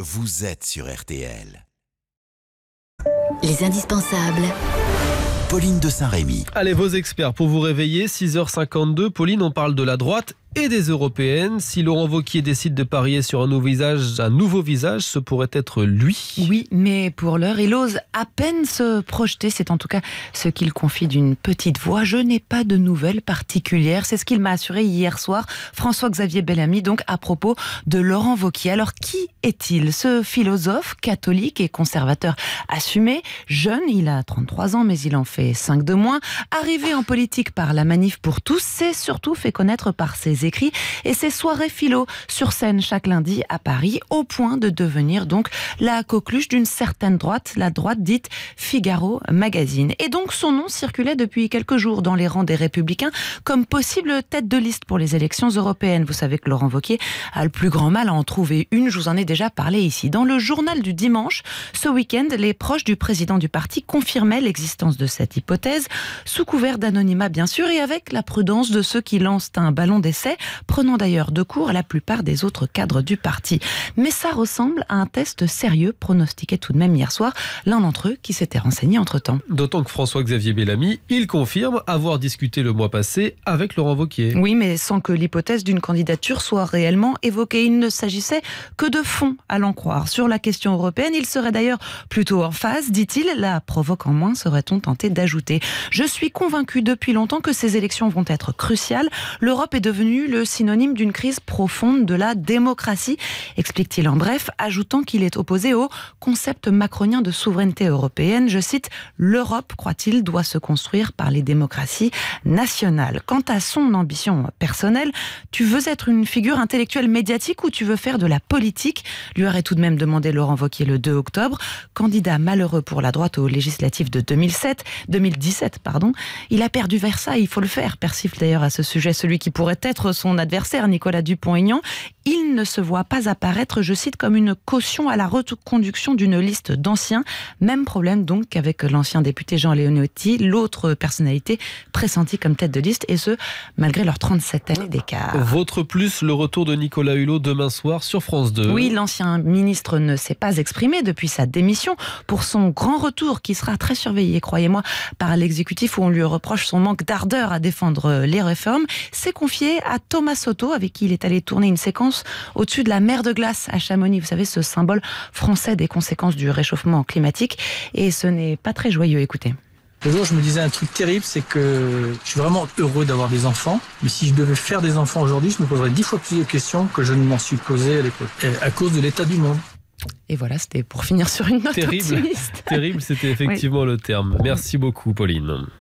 vous êtes sur RTL. Les indispensables. Pauline de Saint-Rémy. Allez, vos experts pour vous réveiller, 6h52. Pauline, on parle de la droite et des européennes. Si Laurent Wauquiez décide de parier sur un nouveau visage, ce pourrait être lui. Oui, mais pour l'heure, il ose à peine se projeter. C'est en tout cas ce qu'il confie d'une petite voix. Je n'ai pas de nouvelles particulières. C'est ce qu'il m'a assuré hier soir, François-Xavier Bellamy, donc à propos de Laurent Wauquiez. Alors, qui est-il? Ce philosophe catholique et conservateur assumé, jeune, il a 33 ans, mais il en fait 5 de moins. Arrivé en politique par la Manif pour tous, s'est surtout fait connaître par ses écrits et ses soirées philo sur scène chaque lundi à Paris, au point de devenir donc la coqueluche d'une certaine droite, la droite dite Figaro Magazine. Et donc son nom circulait depuis quelques jours dans les rangs des Républicains comme possible tête de liste pour les élections européennes. Vous savez que Laurent Wauquiez a le plus grand mal à en trouver une, je vous en ai déjà parlé ici. Dans le journal du dimanche, ce week-end, les proches du président du parti confirmaient l'existence de cette hypothèse, sous couvert d'anonymat bien sûr, et avec la prudence de ceux qui lancent un ballon d'essai, prenant d'ailleurs de court la plupart des autres cadres du parti. Mais ça ressemble à un test sérieux, pronostiqué tout de même hier soir l'un d'entre eux qui s'était renseigné entre-temps. D'autant que François-Xavier Bellamy, il confirme avoir discuté le mois passé avec Laurent Wauquiez. Oui, mais sans que l'hypothèse d'une candidature soit réellement évoquée. Il ne s'agissait que de fond, à l'en croire. Sur la question européenne, il serait d'ailleurs plutôt en phase, dit-il, la provoquant moins, serait-on tenté d'ajouter. Je suis convaincu depuis longtemps que ces élections vont être cruciales. L'Europe est devenue le synonyme d'une crise profonde de la démocratie, explique-t-il en bref, ajoutant qu'il est opposé au concept macronien de souveraineté européenne. Je cite, « L'Europe, croit-il, doit se construire par les démocraties nationales ». Quant à son ambition personnelle, tu veux être une figure intellectuelle médiatique ou tu veux faire de la politique, lui aurait tout de même demandé Laurent Wauquiez le 2 octobre. Candidat malheureux pour la droite aux législatives de 2017, il a perdu Versailles, il faut le faire, persifle d'ailleurs à ce sujet celui qui pourrait être son adversaire, Nicolas Dupont-Aignan. Il ne se voit pas apparaître, je cite, comme une caution à la reconduction d'une liste d'anciens. Même problème donc qu'avec l'ancien député Jean Leonetti, l'autre personnalité pressentie comme tête de liste, et ce, malgré leurs 37 années d'écart. Votre plus, le retour de Nicolas Hulot demain soir sur France 2. Oui, l'ancien ministre ne s'est pas exprimé depuis sa démission pour son grand retour, qui sera très surveillé, croyez-moi, par l'exécutif où on lui reproche son manque d'ardeur à défendre les réformes. C'est confié à Thomas Soto, avec qui il est allé tourner une séquence au-dessus de la mer de glace à Chamonix. Vous savez, ce symbole français des conséquences du réchauffement climatique. Et ce n'est pas très joyeux, écoutez. Le jour, je me disais un truc terrible, c'est que je suis vraiment heureux d'avoir des enfants. Mais si je devais faire des enfants aujourd'hui, je me poserais 10 fois plus de questions que je ne m'en suis posé à l'époque. À cause de l'état du monde. Et voilà, c'était pour finir sur une note terrible, optimiste. Terrible, c'était effectivement le terme. Merci beaucoup, Pauline.